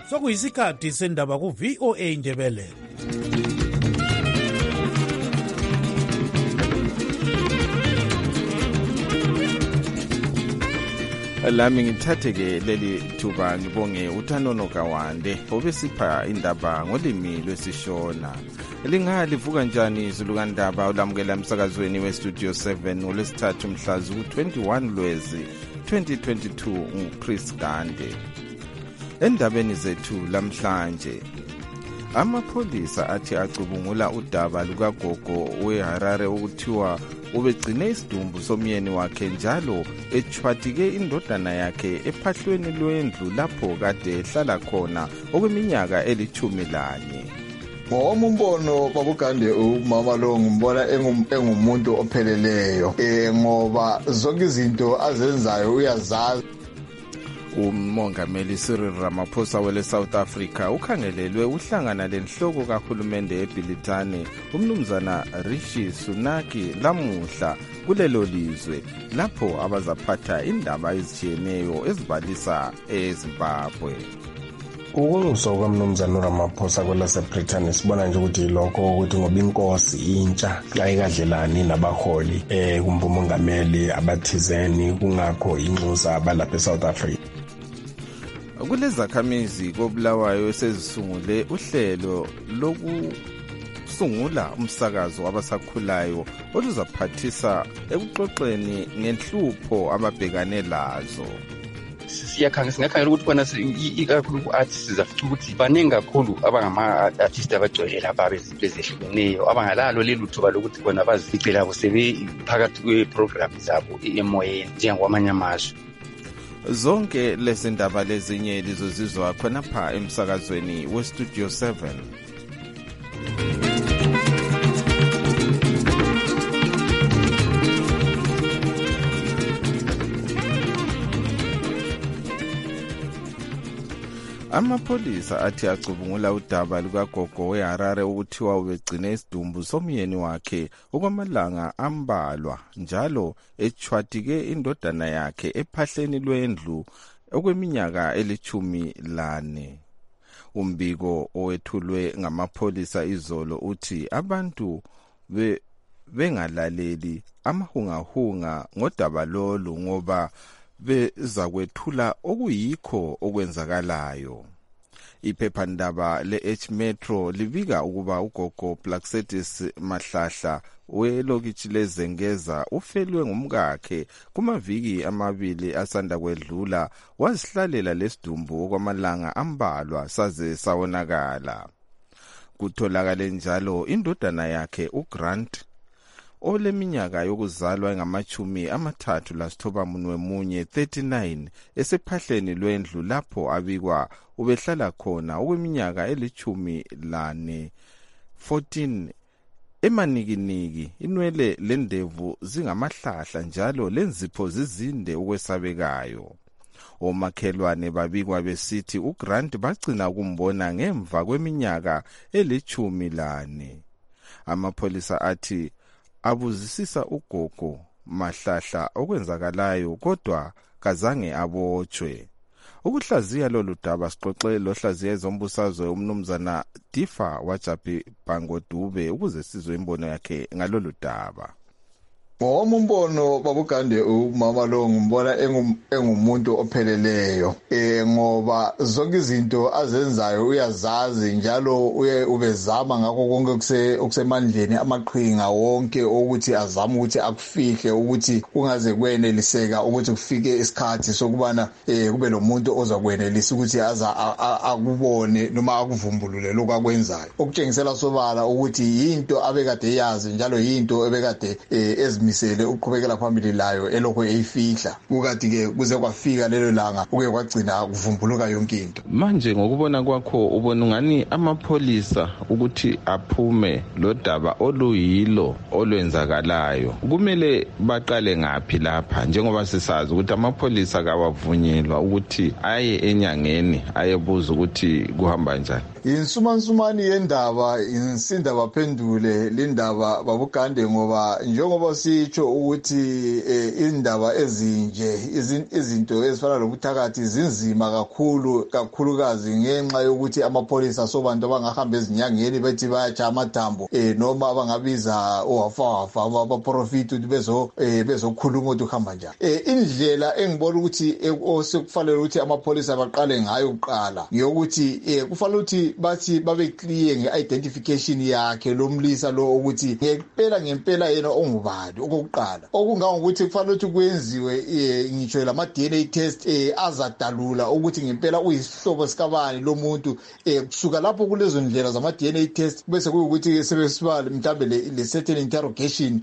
sokuyisikhathi sendaba ku-VOA Indebele. Lami ngithatheke leli thuba ngibonge uThanono Kawande obesipha indaba ngolimi lwesishona. Lingalivuka njani izulukandaba olamukela emsakazweni weStudio 7 ngolwesithathu mhla zu-21 Lwezi 2022 nguChris Gande. Endabeni zethu lamhlanje, amapholisa athi acubungula udaba lukagogo weHarare ukuthiwa ubegcine isidumbu somyeni wakhe njalo echwatike indodana yakhe ephahlweni lwendlu lapho kade ehlala khona okweminyaka 11. Ngowami umbono babugande umama lo ngimbona engumuntu opheleleyo ngoba zonke izinto azenzayo uyazazi. Umongameli Cyril Ramaphosa wele South Africa ukhangelelwe uhlangana lenhloko kahulumende eBilitane umnumzana Rishi Sunak lamuhla kulelo lizwe lapho abazaphatha indaba ezitshiyeneyo ezibalisa eZimbabwe. Ukunyuswa kwamnumzana Ramaphosa kwelaseBrithani sibona nje ukuthi lokho ukuthi ngoba inkosi intsha ayikadlelani nabaholi kumbumongameli abathizeni kungakho inxusa abalapha eSouth Africa. Kulezakhamizi koBulawayo esezisungule uhlelo lokusungula umsakazo wabasakhulayo oluzaphathisa ekuxoxeni ngenhlupho ababhekane lazo. Singakhangela ukuthi kwana ikakhulu ku-artists sizafica ukuthi baningi kakhulu abangama-artists abagcwele lapha bezehlukeneyo abangalalo leli thuba lokuthi bona bazificela sebephakathi kwe-program zabo emoyeni njengokwamanye amazwe. Zonke lezi ndaba lezinye lizozizwa khonapha emsakazweni weStudio 7. Amapholisa athi acubungula udaba lukagogo weHarare ukuthiwa ubegcine isidumbu somyeni wakhe okwamalanga ambalwa njalo echwatike indodana yakhe ephahleni lwendlu okweminyaka 14. Umbiko owethulwe ngamapholisa izolo uthi abantu bengalaleli amahungahunga ngodaba lolu ngoba bezakwethula okuyikho okwenzakalayo. Iphephandaba le-H Metro libika ukuba ugogo Plaxetis Mahlahla welokitshi leZengeza ufelwe ngumkakhe kumaviki amabili asanda kwedlula wazihlalela lesidumbu okwamalanga ambalwa saze sawonakala. Kutholakale njalo indodana yakhe uGrant oleminyaka yokuzalwa engama-39 esephahleni lwendlu lapho abikwa ubehlala khona okweminyaka 14. Emanikiniki inwele lendevu zingamahlahla njalo lenzipho zizinde ukwesabekayo. Omakhelwane babikwa besithi uGrant bagcina ukumbona ngemva kweminyaka 14. Amapholisa athi abuzisisa ugogo Mahlahla okwenzakalayo kodwa kazange abotshwe. Ukuhlaziya lolu daba sixoxe lohlaziya ezombusazwe umnumzana Difa Wajabi Bangodube ukuze sizwe imbono yakhe ngalolu daba. Ngowami umbono babugande umama lo ngimbona engumuntu opheleleyo ngoba zonke izinto azenzayo uyazazi njalo ubezama ngakho konke okusemandleni amaqhinga wonke ukuthi azama ukuthi akufihle ukuthi kungaze kweneliseka ukuthi kufike isikhathi sokubana kube lomuntu ozakwenelisa ukuthi akubone noma akuvumbulule lokho akwenzayo okutshengisela sobala ukuthi yinto abekade yazi njalo yinto ebekade misele uqhubekela phambili layo elokho eyifihla ukade ke kuze kwafika lelo langa kuke kwagcina kuvumbuluka yonke into. Manje ngokubona kwakho ubona ungani amapholisa ukuthi aphume lo daba oluyilo olwenzakalayo kumele baqale ngapi lapha njengoba sisazi ukuthi amapholisa kawavunyelwa ukuthi aye enyangeni ayebuza ukuthi kuhamba njani? insumansumani yendaba insinda baphendule lindaba babugande ngoba njengoba sitsho ukuthi indaba ezinje izinto ezifana lobuthakathi zinzima kakhulukazi ngenxa yokuthi amapholisa sobantu abangahamba ezinyangeni bethi bayatsha amathambo noma abangabiza owafawafa abaprofit ukuthi bezokhuluma ukuthi uhamba njani. Indlela engibona ukuthi osekufanele ukuthi amapholisa baqale ngayo kuqala ngiyokuthi kufanele ukuthi bathi babe clear nge-identification yakhe lomlisa lo ukuthi ngempela yena ongubani okokuqala. Okungangokuthi kufanele ukuthi kwenziwe ngitsho lama-DNA test azadalula ukuthi ngempela uyisihlobo sikabani lo muntu kusuka lapho kulezo ndlela zama-DNA test bese kuyukuthi sebesiba mhlawumbe le-certain interrogation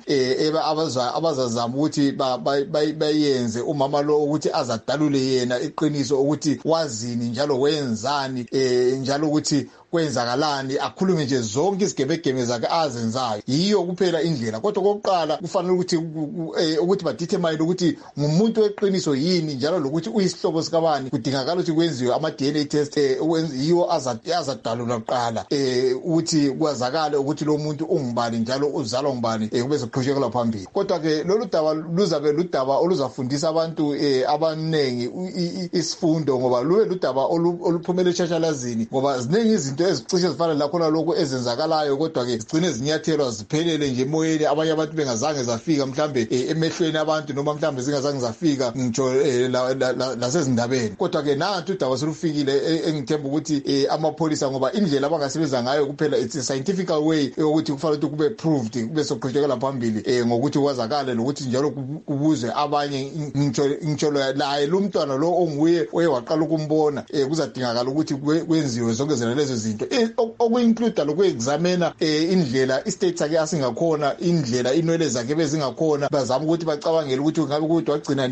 abazazama ukuthi bayenze umama lo ukuthi azadalule yena iqiniso ukuthi wazini njalo wenzani njalo ukuthi kwenzakalani akhulume nje zonke izigebegebe zakhe azenzayo. Yiyo kuphela indlela. Kodwa kokuqala kufanele ukuthi badetermine ukuthi ngumuntu weqiniso yini njalo lokuthi uyisihlobo sikabani kudingakala ukuthi kwenziwe ama-DNA test yiwo azadalula kuqala ukuthi kwazakale ukuthi lo muntu ungubani njalo uzalwa ngubani kube soqhubekela phambili. Kodwa ke lolu daba luzabe ludaba oluzafundisa abantu abaningi isifundo ngoba lube ludaba oluphumela eshashalazini ngoba ziningi izinto ezicishe zifana lakhona lokho ezenzakalayo kodwa ke zigcine zinyathelwa ziphelele nje emoyeni abanye abantu bengazange zafika mhlambe emehlweni abantu noma mhlambe zingazange zafika ngitsho lasezindabeni. Kodwa ke nantu udaba selufikile engithemba ukuthi amapholisa ngoba indlela abangasebenza ngayo kuphela it's a scientific way ukuthi kufanele ukuthi kube proved kube soqhubekela phambili ngokuthi kwazakale lokuthi njalo kubuzwe abanye ngitsho laye lo mntwana lo onguye oyewaqala ukumbona kuzadingakala ukuthi kwenziwe zonke lezo zinto okuinclude lokuyexamina indlela istate sakhe asingakhona indlela inwele zakhe bezingakhona bazama ukuthi bacabangele ukuthi ngabe ukuthi wagcina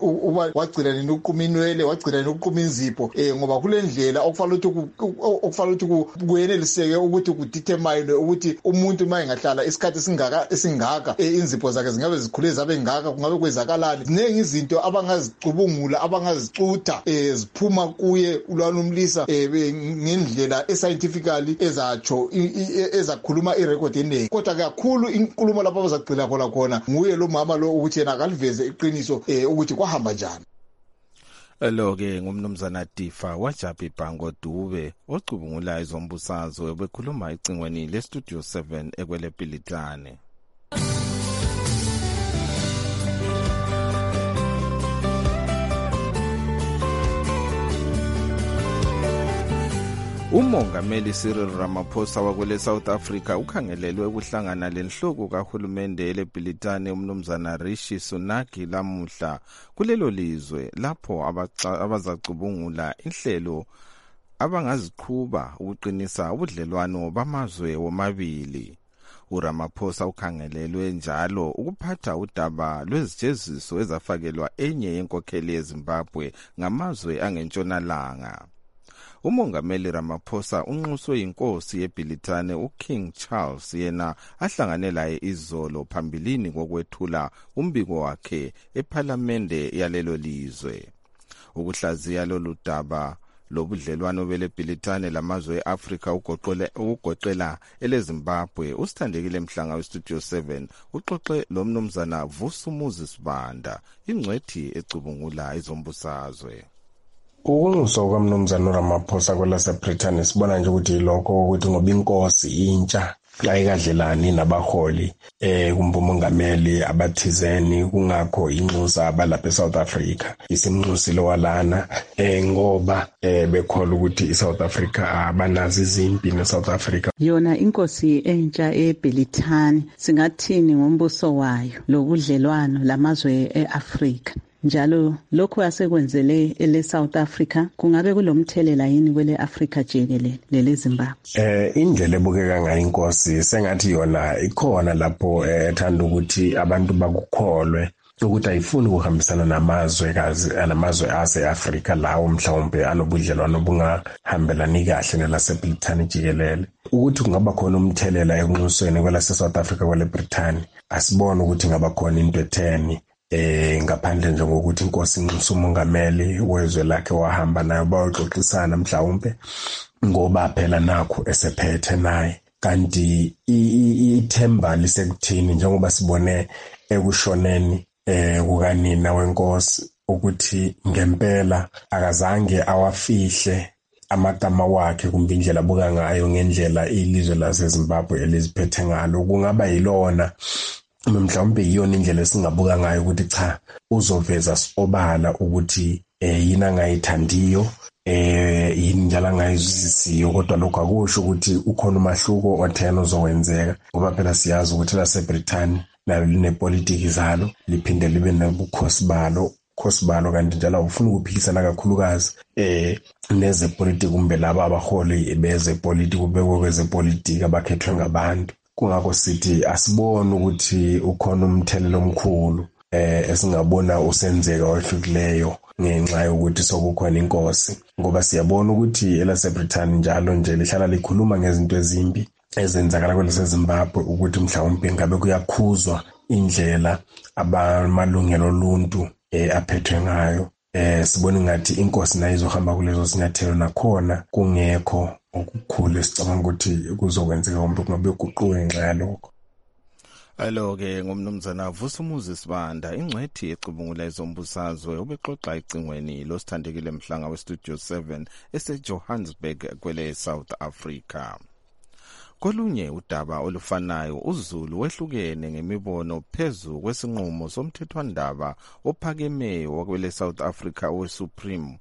nini uquma inwele wagcina nini uquma inzipho ngoba kule ndlela okufanele ukuthi kuyeneliseke ukuthi kudetermine ukuthi umuntu mayengahlala isikhathi esingaka inzipho zakhe zingabe zikhule zabe ngaka kungabe kwezakalani. Ziningi izinto abangazicubungula abangazicutha ziphuma kuye ulwana umlisa ngendlela scientifically ezatsho ezakhuluma irecord eningi. Kodwa kakhulu inkulumo lapho abazagcina khona nguye lo mama lo ukuthi yena akaliveze iqiniso ukuthi kwahamba njani. Lo-ke ngumnumzana Difa Wajabi Bhango Dube ocubungula izombusazwe bekhuluma ecingweni le-Studio 7 ekwelePilitane. Umongameli Cyril Ramaphosa wakwele South Africa ukhangelelwe ukuhlangana lenhloko kahulumende eleBilitane umnumzana Rishi Sunak lamuhla kulelo lizwe lapho abazacubungula inhlelo abangaziqhuba ukuqinisa ubudlelwano bamazwe womabili. uRamaphosa ukhangelelwe njalo ukuphatha udaba lwezijeziso ezafakelwa enye yenkokheli yeZimbabwe ngamazwe angentshonalanga. Umongameli Ramaphosa unxuswe inkosi yeBilitane uKing Charles yena ahlangane laye izolo phambilini kokwethula umbiko wakhe ePhalamende yalelo lizwe. Ukuhlaziya lolu daba lobudlelwano beleBilitane lamazwe eAfrika ugoqela eleZimbabwe usithandekile Mhlanga weStudio 7 uxoxe lo mnumzana Vusumuzi Sibanda ingcwethi ecubungula izombusazwe. Ukunxuswa kwamnumzana uRamaphosa kwelaseBrithani sibona nje ukuthi lokho ukuthi ngoba inkosi intsha ayikadlelani nabaholi kumbumongameli abathizeni kungakho inxusa abalapha eSouth Africa isimnxusile walana ngoba bekhola ukuthi iSouth Africa abanazi izimpi neSouth Africa. Yona inkosi entsha eBrithani singathini ngombuso wayo lobudlelwano lamazwe eAfrika. Njalo lokho yasekwenzele ele-South Africa kungabe kulomthelela yini kwele Africa jikelele lele Zimbabwe? Indlela ebukeka ngayo inkosi sengathi yona ikhona lapho ethanda ukuthi abantu bakukholwe ukuthi ayifuni ukuhambisana namazwe ase-Afrika lawo mhlawumbe anobudlelwano obungahambelani kahle nelaseBrithani jikelele. Ukuthi kungaba khona umthelela ekunxusweni kwelase-South Africa kweleBrithani asibone ukuthi ngaba khona into etheni ngaphandle nje ngokuthi inkosi inxusa umongameli wezwe lakhe wahamba nayo bayoxoxisana mhlawumbe ngoba phela nakho esephethe naye. Kanti ithemba lisekuthini njengoba sibone ekushoneni kukanina wenkosi ukuthi ngempela akazange awafihle amagama wakhe kumbe indlela abuka ngayo ngendlela ilizwe laseZimbabwe eliziphethe ngalo. Kungaba yilona mhlawumbe iyona indlela esingabuka ngayo ukuthi cha uzoveza sobala ukuthi yini angayithandiyo yini njalo angayizwisisiyo, kodwa lokho akusho ukuthi ukhona umahluko othena uzowenzeka ngoba phela siyazi ukuthi laseBrithani nalo linepolitiki zalo liphinde libe nobukhosi balo kanti njalo ufuna ukuphikisana kakhulukazi nezepolitiki kumbe laba abaholi bezepolitiki ubekwe kwezepolitiki abakhethwe ngabantu. Kungakho sithi asibone ukuthi ukhona umthelelo omkhulu esingabona usenzeka ohlukileyo ngenxa yokuthi sokukhona inkosi, ngoba siyabona ukuthi elaseBrithani njalo nje lihlala likhuluma ngezinto ezimbi ezenzakala kwelaseZimbabwe ukuthi mhlawumbe ngabe kuyakhuzwa indlela abamalungelo oluntu aphethwe ngayo. Sibona ngathi inkosi nayo izohamba kulezo sinyathelo nakhona kungekho okukhulu esicabanga ukuthi kuzokwenzeka kumbe kungabe kuguquke ngenxa yalokho. Alo-ke ngumnumzana Vusumuzi Sibanda, ingcwethi ecubungula ezombusazwe ubexoxa icingweni losithandekile mhlanga westudio 7 eseJohannesburg kwele South Africa. Kolunye udaba olufanayo uZulu wehlukene ngemibono phezu kwesinqumo somthethwandaba ophakemeyo wakwele South Africa weSupreme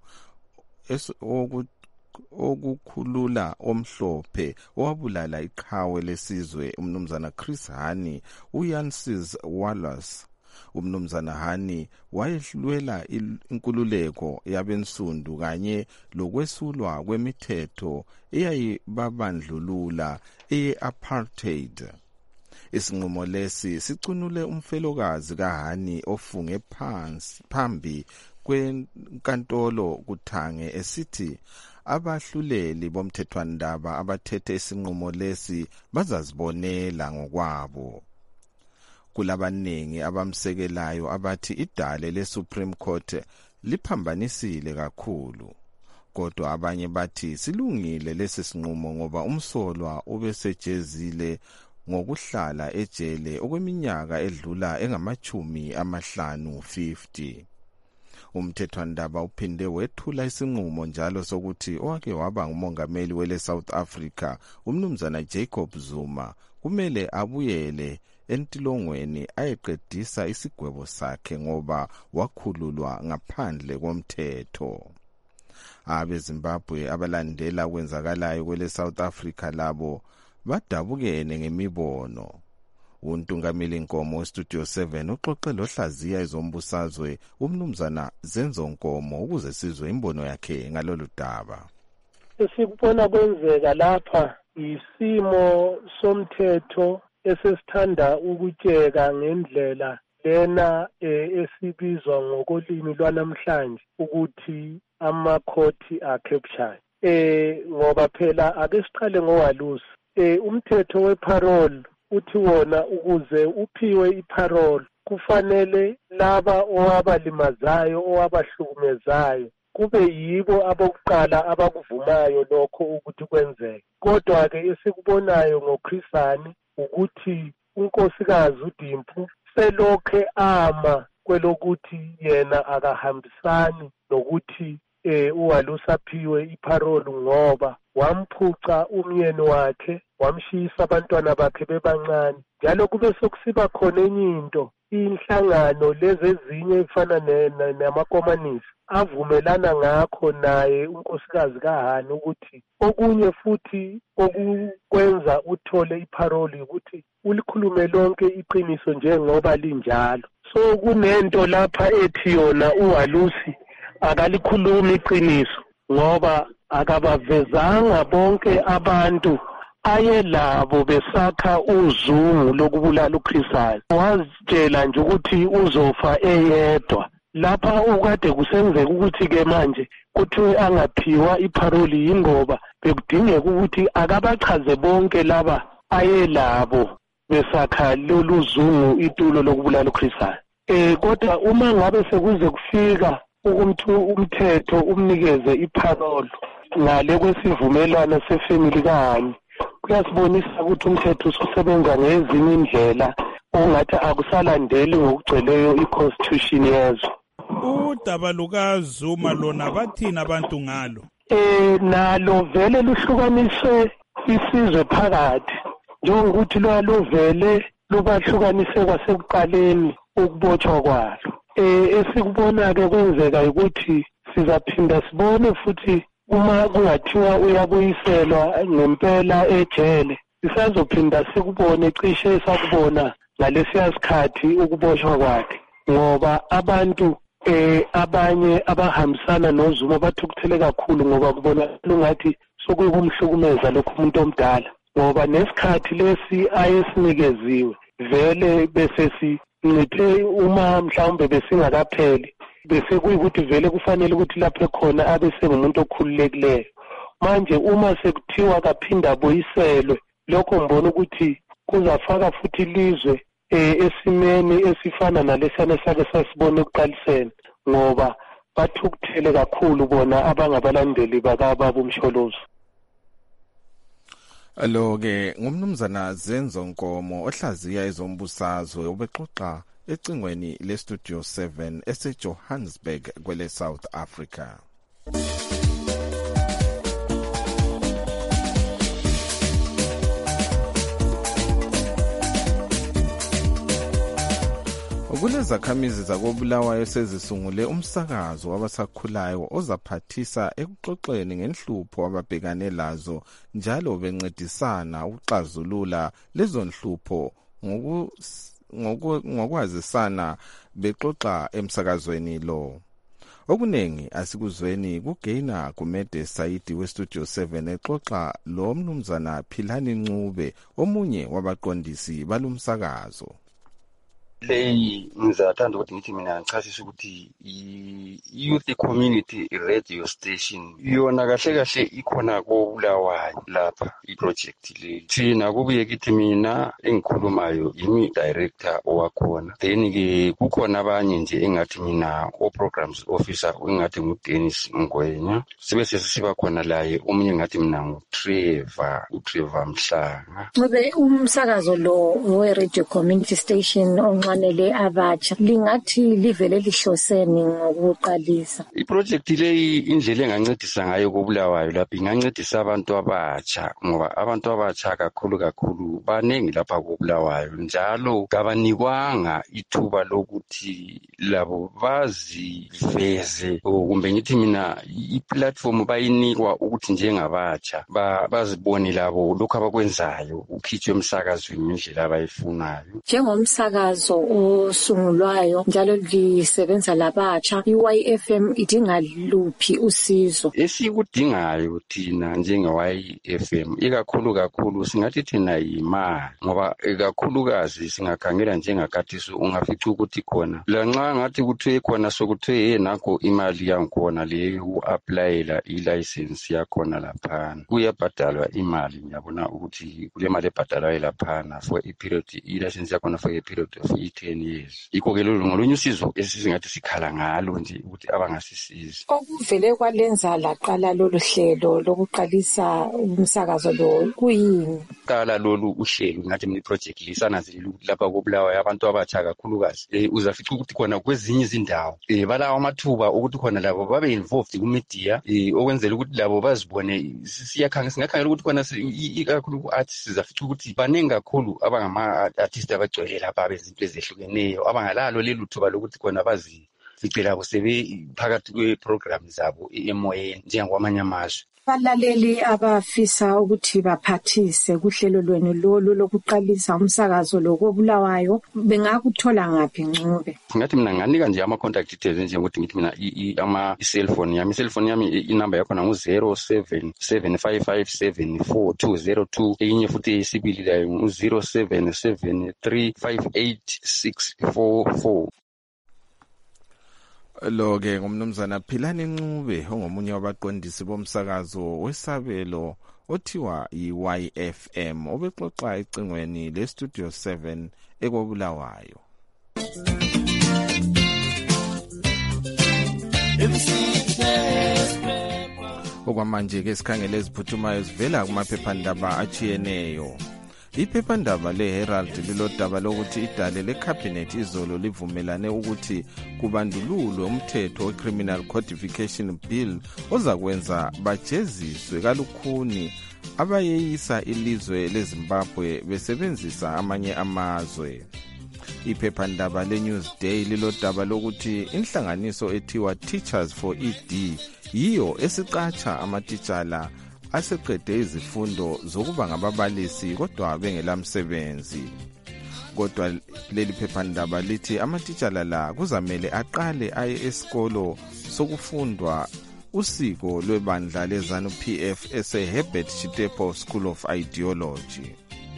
okukhulula omhlophe owabulala iqhawe lesizwe umnumzana Chris Hani uYansis Wallace. Umnumzana Hani wayehlwela inkululeko yabensundu kanye lokwesulwa kwemithetho eyayibabandlulula apartheid. Isinqumo lesi sicunule umfelokazi kaHani ofunge phambi kwenkantolo kuthange esithi abahluleli bomthethwandaba abathethe isinqumo lesi bazazibonela ngokwabo. Kulabaningi abamsekelayo abathi idale leSupreme Court liphambanisile kakhulu, kodwa abanye bathi silungile lesi sinqumo ngoba umsolwa ubesejezile ngokuhlala ejele okweminyaka edlula engama-50. Umthethwandaba uphinde wethula isinqumo njalo sokuthi owake waba ngumongameli wele South Africa umnumzana Jacob Zuma kumele abuyele entilongweni ayeqedisa isigwebo sakhe ngoba wakhululwa ngaphandle komthetho. AbeZimbabwe abalandela kwenzakalayo kwele South Africa labo badabukene ngemibono. Untungameli Nkomo westudio 7 uxoxe lohlaziya ezombusazwe umnumzana Zenzo Nkomo ukuze sizwe imbono yakhe ngalolu daba. Esikubona kwenzeka lapha isimo somthetho esesithanda ukutsheka ngendlela lena esibizwa ngokolimi lwanamhlanje ukuthi amakhoti acapture. Ngoba phela ake siqale ngowalusi. Umthetho weparole uthi wona ukuze uphiwe iparole kufanele laba owabalimazayo owabahlukumezayo kube yibo abokuqala abakuvumayo lokho ukuthi kwenzeke. Kodwa ke esikubonayo ngoChrisani ukuthi unkosikazi uDimpu selokhe ama kwelokuthi yena akahambisani nokuthi uwalusa aphiwe iparole ngoba wamphuca umyeni wakhe wamshisa abantwana bakhe bebancane. Njalo kube sokusiba khona enye into, inhlangano lezi ezinye efana namakomanisi avumelana ngakho naye unkosikazi kaHani ukuthi okunye futhi okukwenza uthole iparole ukuthi ulikhulume lonke iqiniso njengoba linjalo. So kunento lapha ethi yona uwalusi akalikhuluma iqiniso ngoba akabavezanga bonke abantu ayelabo besakha uzungu lokubulala uChrisani. Wazitshela nje ukuthi uzofa eyedwa. Lapha ukade kusenzeka ukuthi ke manje kuthiwe angaphiwa iparole yingoba bekudingeka ukuthi akabachaze bonke laba ayelabo besakha lolu zungu itulo lokubulala uChrisani. kodwa uma ngabe sekuze kufika ukuthi umthetho umnikeze ipharolo ngale kwesivumelwano sefamily kahani, kuyasibonisa ukuthi umthetho ususebenza ngezinye indlela okungathi akusalandeli ngokugcweleyo i-constitution yezwe. Udaba lukaZuma lona bathini abantu ngalo? Nalo vele luhlukaniswe isizwe phakathi, njengokuthi luvele lubahlukanise kwasekuqaleni ukubotshwa kwalo. Esikubona-ke kwenzeka ukuthi sizaphinda sibone futhi uma kungathiwa uyabuyiselwa ngempela ejele, sisazophinda sikubone cishe sakubona ngalesiya sikhathi ukuboshwa kwakhe, ngoba abantu abanye abahambisana noZuma bathukuthele kakhulu ngoba kubona lungathi sokuyikumhlukumeza lokho umuntu omdala, ngoba nesikhathi lesi ayesinikeziwe vele bese sinciphe uma mhlawumbe besingakapheli, bese kuyikuthi vele kufanele ukuthi lapho khona abe sengumuntu okhululekileyo. Manje uma sekuthiwa kaphinda boyiselwe, lokho ngibona ukuthi kuzafaka futhi ilizwe esimeni esifana nalesana sake sasibona ekuqaliseni, ngoba bathukuthele kakhulu bona abangabalandeli bakababa uMsholozi. Lo-ke ngumnumzana Zenzo Nkomo ohlaziya ezombusazwe ubexoxa ecingweni leStudio 7 eseJohannesburg kwele South Africa. Kulezakhamizi zakobulawayo sezisungule umsakazo wabasakhulayo ozaphathisa ekuxoxeni ngenhlupho ababhekane lazo njalo bencedisana ukuxazulula lezo nhlupho ngokwazisana bexoxa emsakazweni lo. Okuningi asikuzweni kuGaina Gumede Saidi weStudio 7 exoxa lo mnumzana Philani Ncube omunye wabaqondisi balumsakazo. Leyi ngizathanda ukuthi ngithi mina ngichasisa ukuthi i-youth community radio station yona kahle kahle ikhona koBulawayo lapha iproject le. Thina kubuye kithi mina engikhulumayo yimi director owakhona, then ke kukhona abanye nje engathi mina o-programs officer engathi nguDennis Ngwenya, sibe sesiba khona laye omunye ngathi mina nguTrevor Mhlanga. Ube umsakazo lo we-radio community station onxanele abatsha lingathi livele lihloseni ngokuqalisa iproject leyi. Indlela engancedisa ngayo koBulawayo lapha ingancedisa abantu abatsha, ngoba abantu abatsha kakhulu banengi lapha koBulawayo, njalo kabanikwanga ithuba lokuthi labo baziveze, kumbe ngithi mina iplatform bayinikwa ukuthi njengabatsha bazibone labo lokho abakwenzayo, ukhitshwe emsakazweni indlela abayifunayo. Njengomsakazo osungulwayo njalo lisebenza labatsha, i-YFM idinga luphi usizo? Esikudingayo thina njenge-YFM ikakhulu singathi thina yimali, ngoba kakhulukazi singakhangela njengakhathisi ungafica ukuthi khona lanxa ngathi kuthiwe khona sokuthiwe nakho imali yankhona leyo uku-aplayela i-license yakhona laphana kuyabhadalwa imali. Ngiyabona ukuthi kule mali ebhadalwayo laphana for i-period, i-license yakhona for i-period of 10 years. Yikho-ke lolu ngolunye usizo esingathi sikhala ngalo nje ukuthi abangasisizi. Okuvele kwalenza laqala lolu hlelo lokuqalisa umsakazo lo kuyini? Qala lolu uhlelo ngathi mina iproject lisananzelela ukuthi lapha koBulawayo abantu abatsha kakhulukazi uzafica ukuthi khona kwezinye izindawo balawo amathuba ukuthi khona labo babe involved ku-media, okwenzela ukuthi labo bazibone. Singakhangela ukuthi khona ikakhulu ku-artists sizafica ukuthi baningi kakhulu abangama-artists abagcwele lapha bezinto ezehlukeneyo abangalalo leli thuba lokuthi khona bazifice labo sebephakathi kwe-program zabo emoyeni njengokwamanye amazwe. Abalaleli abafisa ukuthi baphathise kuhlelo lwenu lolu lokuqalisa umsakazo lo koBulawayo bengakuthola ngaphi Ncube? Ngathi mina nganika nje ama-contact details njengokuthi ngithi mina i-cellphone yami inamba yakhona ngu-0777557402, eyinye futhi eyesibili layo ngu-0773586444. Lo-ke ngumnumzana Philani Ncube ongomunye wabaqondisi bomsakazo wesabelo othiwa yi-YFM obexoxa ecingweni leStudio 7 ekoBulawayo. Okwamanje-ke sikhangele eziphuthumayo zivela kumaphephandaba achiyeneyo. Iphephandaba le-Herald lilodaba lokuthi idale lekhabhinethi izolo livumelane ukuthi kubandululwe umthetho we-Criminal Codification Bill ozakwenza bajeziswe kalukhuni abayeyisa ilizwe leZimbabwe besebenzisa amanye amazwe. Iphephandaba le-Newsday lilodaba lokuthi inhlanganiso ethiwa Teachers for ED yiyo esiqatsha amatitshala aseqede izifundo zokuba ngababalisi kodwa bengelamsebenzi. Kodwa leli phephandaba lithi amatitshala la kuzamele aqale aye esikolo sokufundwa usiko lwebandla leZANU-PF ese-Herbert Chitepo School of Ideology.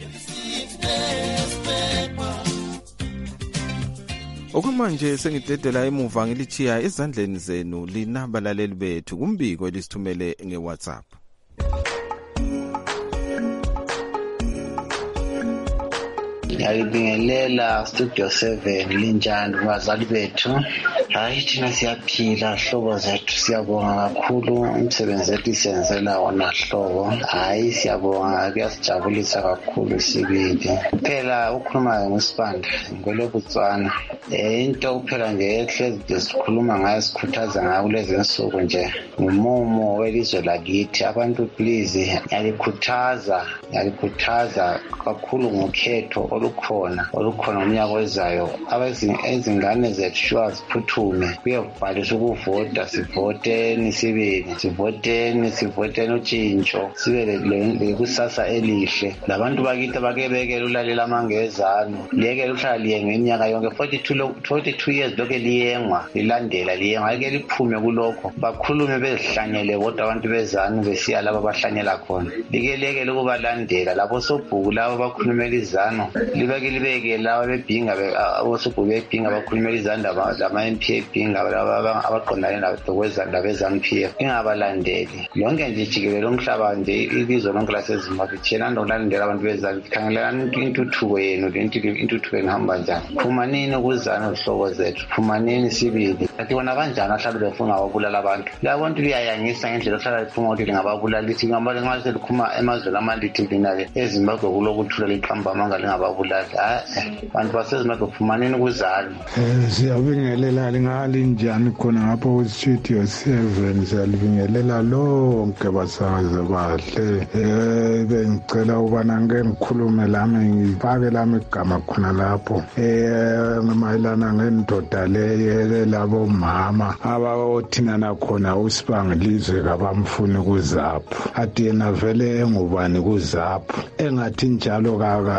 Okwamanje sengidedela emuva ngilichiya ezandleni zenu lina balaleli bethu kumbiko elisithumele ngeWhatsApp. Ngiyabingelela Studio 7 linjani bazali bethu. Hayi thina siyaphila hlobo zethu, siyabonga kakhulu umsebenzi wethu siyenzela wona hlobo. Hayi siyabonga, kuyasijabulisa kakhulu sibili. Phela ukhuluma ngosibanda ngolobutswana. Into kuphela nje ehlezi sikhuluma ngayo sikhuthaza ngayo kulezi nsuku nje umumo welizwe lakithi. Abantu please ngiyalikhuthaza kakhulu ngokhetho olukhona umnyaka ozayo. Izingane zethu shwa ziphuthume kuyobhalisa ukuvota, sivoteni sibili, sivoteni utshintsho, sibe lekusasa elihle. Labantu bakithi bakebekela ulalela amangezano, liyeke uhlala liye ngeminyaka yonke 42 years lokho liyengwa lilandela ake liphume kulokho, bakhulume bezihlanyele kodwa abantu bezanu besiya laba bahlanyela khona. Leke ukubalandela lapho sobhuku labo bakhulumela izano, libeke laba bebhinga abosobhuku bebhinga bakhulumela izandaba lama-MP ebhinga abaqondane nakwezandaba ezanu-PF. Ingabalandeli lonke nje jikelele umhlaba nje ilizwe lonke laseZimbabwe thina ndokulandela abantu bezanu. Khangelani intuthuko yenu, intuthuko ihamba njani. Phumanini ukuzana uhlobo zethu, phumanini sibili. Kanti bona kanjani ahlala befuna ababulala abantu. Labo bantu liyayangisa ngendlela ohlala liphuma ukuthi lingababulala. Lithi ngamanye selikhuma emazweni amalithi linale eZimbabwe kulokuthula liqhamba amanga lingababulali. Abantu baseZimbabwe phumanini ukuzana. Siyabingelela lingalinjani khona ngapha ku-Studio 7. Siyalibingelela lonke basazi bahle. Bengicela ukubana ngeke ngikhulume lami ngifake lami igama khona lapho. Mayelana ngendoda le labo mama abawothina nakhona usibangilizwe kabamfuni kuZAPU. Athi yena vele engubani kuZAPU, engathi njalo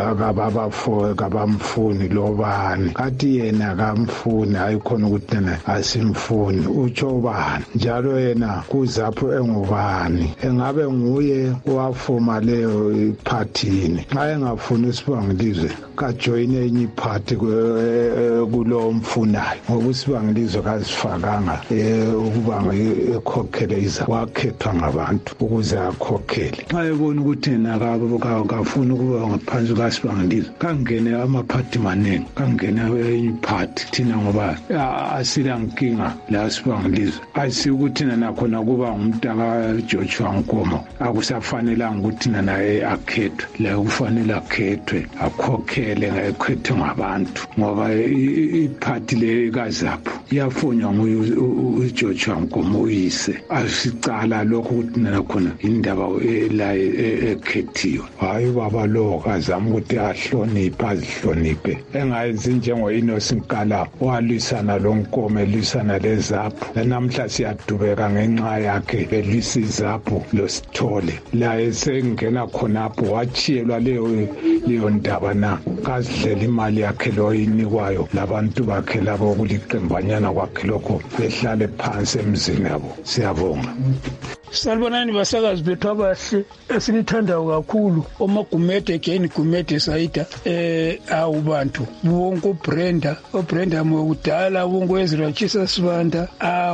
kabamfuni lobani. Kathi yena kamfuni ayikhona ukuthi yena asimfuni. Utsho bani njalo yena kuZAPU engubani? Engabe nguye owafoma leyo iphathini. Xa engafuni usibangilizwe kajoyine enye iphathi kulo mfunayo, ngoba usibangilizwe kasifakanga ukuba ekhokhele iZAPU. Wakhethwa ngabantu ukuze akhokhele. Xa ebona ukuthi yena kafuni ukuba ngaphansi kasibangilizwe kangene amaphathi maningi, kangene enye iphathi. Thina ngoba asila nkinga la sibangilizwe, asi ukuthi thina nakhona kuba ngumntaka Joshua Nkomo akusafanelanga ukuthi thina naye akhethwe. La kufanele akhethwe akhokhele ngakhethwe ngabantu, ngoba iphathi le kaZAPU iyafonywa nguJoshua Nkomo uyise. Asicala lokho ukuthi nakhona indaba la ekhethiwe. Hayi baba lo kazama ukuthi ahloniphe, azihloniphe, engayenzi njengo-Innocent Nkala walwisana lo Nkomo elwisana leZAPU. Namhla siyadubeka ngenxa yakhe elwisa iZAPU loSithole. La esengena khonapho wachiyelwa leyo ndaba na kazidlela imali yakhe lo inikwayo labantu bakhe labo kuliqembanyana kwakhe lokho behlale phansi emzini yabo. Siyabonga. Salibonani basakazi bethu abahle esinithandayo kakhulu omagumede again Gumede Saida awubantu wonke uBrenda mokudala wonke Ezra Chisa Sibanda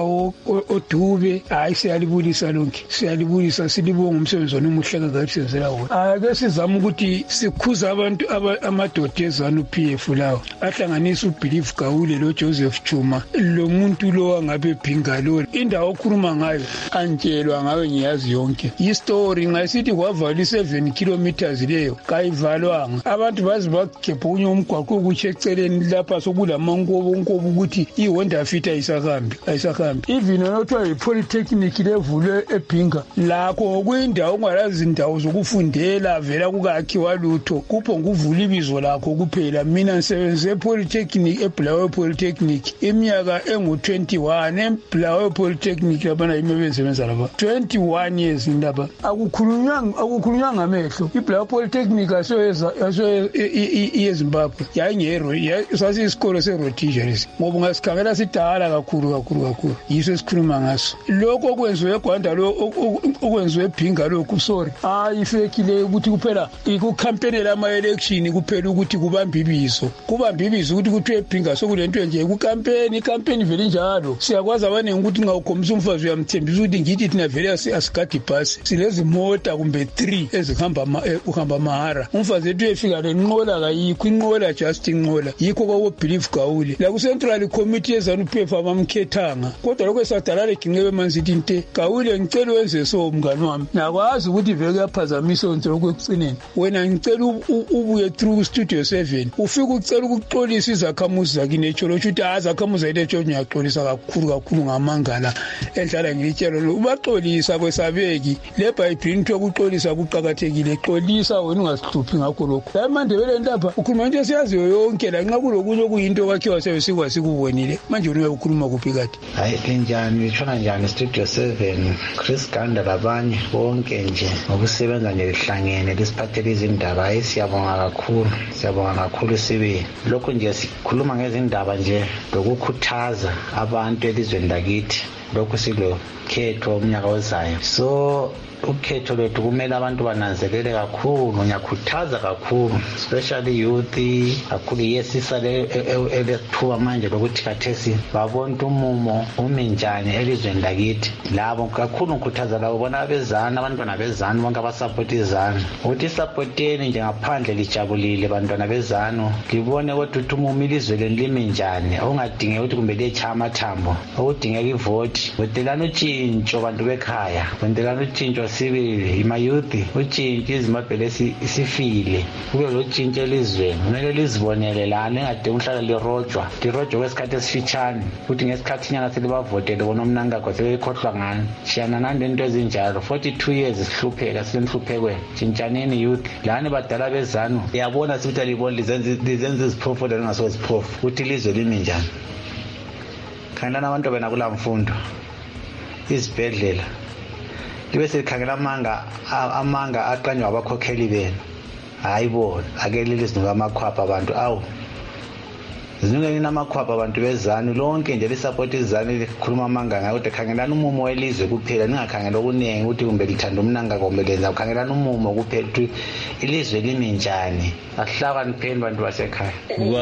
oDube hayi siyalibulisa lonke siyalibulisa silibonga umsebenzi omuhle kakhulu senzela wona ake sizama ukuthi sikhuza abantu amadoda ezanu PF lawo ahlanganisa uBelief Gawule lo Joseph Chuma lo muntu lo angabe phinga lo indawo okhuluma ngayo antshelwa ngawe ngiyazi yonke history ngasithi kwavala 7 kilometers leyo kayivalwanga abantu bazi bakhepha unye umgwaqo ukuthi eceleni lapha sokulamankobo ukuthi iHonda Fit ayisahambi even nothiwa iPolytechnic levulwe eBhinga lakho ngokuyindawo ongalazi indawo zokufundela vela kukakhiwa lutho kupho nguvula ibizo lakho kuphela mina ngisebenze ePolytechnic eBulawayo Polytechnic iminyaka engu21 eBulawayo Polytechnic labana imebenza lapha 21 years indaba akukhulunywa ngamehlo iBulawayo Polytechnic asoyeza eZimbabwe yayingero sasi isikolo seRhodesia ngoba ngasikhangela sidala kakhulu yiso esikhuluma ngaso lokho okwenziwe eGwanda lo okwenziwe eBhinga lokho sorry ifekile ukuthi kuphela ikucampaign lama election kuphela ukuthi kubamba ibizo ukuthi kuthiwe eBhinga sokulento nje icampaign vele njalo siyakwazi abaningi ukuthi ngawukhomisa umfazi uyamthembisa ukuthi ngithi thina vele asigadi bus silezi mota kumbe 3 ezihamba mahara umfazi ethu efika lenqola kayikho inqola just inqola yikho kwaBelief Gawule la ku Central Committee ezanuPF abamkhethanga kodwa lokho esadalale ginqebe manzithi inte Gawule ngicela wenze so mngani wami nakwazi ukuthi vele kuyaphazamisa onke ekugcineni wena ngicela ubuye through Studio 7 ufike ucela ukuxolisa izakhamuzi zakini echolo ukuthi azakhamuzi ethu ngiyaxolisa kakhulu ngamangala endlala ngilitshelo ubaxolisa kwesabeki leBhayibheli into yokuxolisa kuqhakathekile xolisa wena ungasihluphi ngakho lokho la manje vele ndaba ukhuluma into esiyaziyo yonke la nxa kulokunye okuyinto kwakhiwa sebesikwa sikubonile manje uye ukukhuluma kuphi kade hayi linjani litshona njani Studio 7 Chris Ganda labanye bonke nje ngokusebenza nje lihlangene lisiphathele izindaba hayi siyabonga kakhulu sibe lokho nje sikhuluma ngezindaba nje lokukhuthaza abantu elizweni lakithi lokho silo khetho umnyaka ozayo so ukhetho lwethu kumele abantu bananzelele kakhulu ngiyakhuthaza kakhulu especially youth kakhulu yesisale elethuba manje lokuthi kathesi babona umumo uminjani elizweni lakithi labo kakhulu ngikhuthaza labo bona abezana abantwana bezana bonke abasupport izana ukuthi supporteni nje ngaphandle lijabulile abantwana bezana libone ukuthi umumo ilizwe liminjani ongadinge ukuthi kumbe lecha amathambo okudingeka ivote wedelana utshintsho bantu bekhaya wendelana utshintsho sibili imayuthi utshintsho izimbabwe isifile kube lo tshintsho elizweni kumele lizibonele lana engade uhlala lirojwa kwesikhathi esifitshane ukuthi ngesikhathi nyanga selibavotele bona umnanga kwakhe sebekhohlwa ngani shiyana nande into ezinjalo 42 years sihlupheka silenhluphekweni tshintshaneni youth lana badala bezanu yabona sithi libona lizenza iziphofu lengaso iziphofu ukuthi ilizwe limi njani khangela abantu bena kula mfundo izibhedlela libe selikhangela amanga aqanywa abakhokheli benu hayibo ake lilizwe ngamakhwapha abantu zinuke namakhwapha abantu bezanu lonke nje lisupport izanu likhuluma amanga ngayo ukuthi khangelana umumo welizwe kuphela ningakhangela okuningi ukuthi kumbe lithanda umnanga kumbe lenza khangelana umumo kuphela ukuthi ilizwe limi njani ahlaka nipheni bantu basekhaya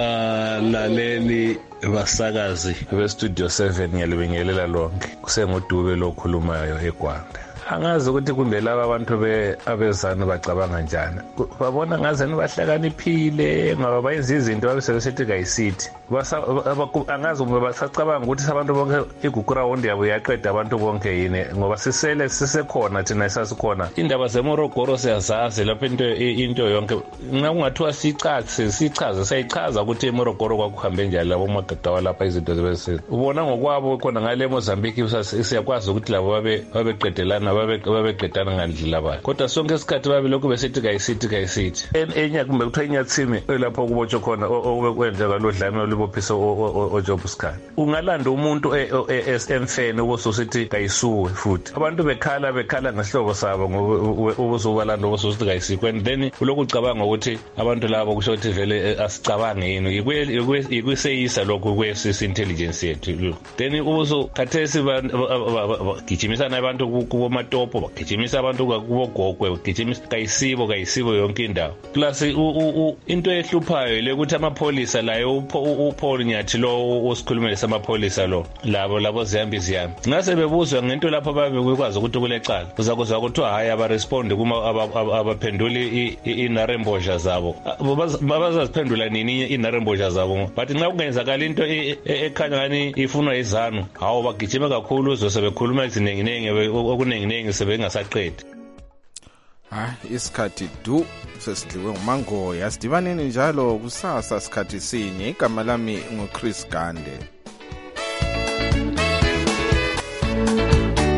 balaleli basakazi beStudio 7 ngiyalibingelela lonke kusengodube lokhulumayo eGwanda angazi ukuthi kumbe laba abantu abezana bacabanga njani babona ngazani bahlakaniphile ngoba bayenza izinto abesebesithi kayisithi angazi kumbe basacabanga ukuthi abantu bonke igugurawundi yabo yaqeda abantu bonke yini ngoba sisekhona thina esasikhona indaba zeMorogoro siyazazi lapho into yonke nxa kungathiwa sichaze sayichaza ukuthi eMorogoro kwakuhambe njani labo madadawa lapha izinto zebese ubona ngokwabo khona ngale Mozambique siyakwazi ukuthi labo babeqedelana babeqedana ngandlela bayo kodwa sonke isikhathi babelokhu besithi kayisithi enya kumbe kuthiwa inyathimi lapho kubotshwe khona okwenzeka lodlame olubophisa oJob Skhane ungalanda umuntu emfene ubususithi kayisuwe futhi abantu bekhala ngehlobo sabo ubusubalanda ubususithi kayisiwe and then ulokhu ucabanga ukuthi abantu labo kusho ukuthi vele asicabange yini ikuseyisa lokho kwesisi intelligence yethu then ubusu khathesi gijimisana abantu kuma kumatopo bagijimisa abantu kubogogwe bagijimisa kayisibo yonke indawo. Plus into ehluphayo le ukuthi amapholisa layo uPaul Nyathi lo osikhulumele samapholisa lo labo ziyambi ngase bebuzwa ngento lapho babekwazi ukuthi kulecala uzakuzwa ukuthi hayi abaresponde kuma abaphenduli inarembosha zabo bazaziphendula nini inarembosha zabo but nxa kungenzakala into ekhanya ngani ifunwa izanu hawo bagijima kakhulu sebekhuluma izinenginenge okunenginenge sebengasaqedi. Isikhathi sesidliwe nguMangoya. Sidibaneni njalo kusasa sikhathi sinye. Igama lami nguChris Gande.